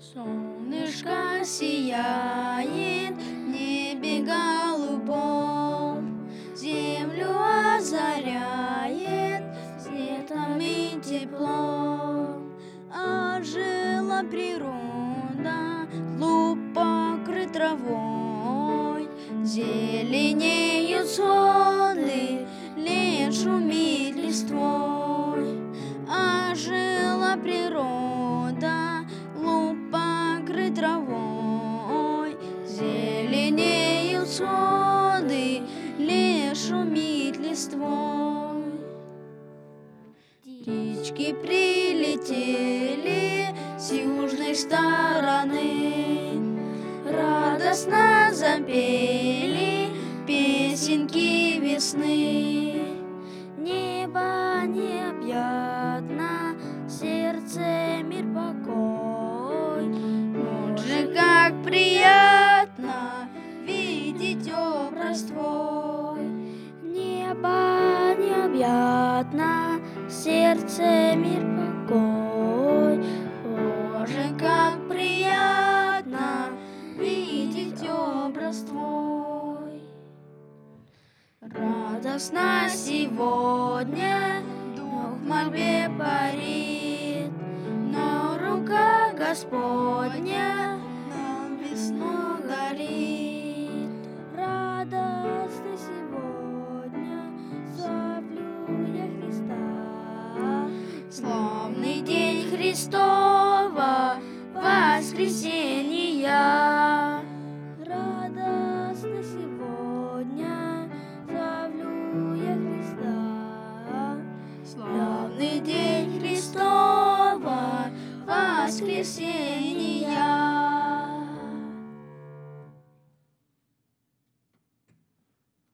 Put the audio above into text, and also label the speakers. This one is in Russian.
Speaker 1: Солнышко сияет в небе голубом, землю озаряет светом и теплом. Ожила природа, луг покрыт травой, зеленеют сходы, лес шумит листвой. Ожила природа, луг покрыт травой, зеленеют сходы, лес шумит листвой. Птички прилетели с южной стороны, радостно запели песенки весны. Небо необъятно, сердце мир покой. Вот же как приятно видеть образ твой. Небо необъятно, сердце мир покой. Боже, как приятно видеть образ твой. Радостно сегодня дух в мольбе парит, но рука Господня нам весну горит. Радостно сегодня славлю я Христа, славный день Христова воскресения. Радостно сегодня славлю я Христа, славный день Христова воскресения.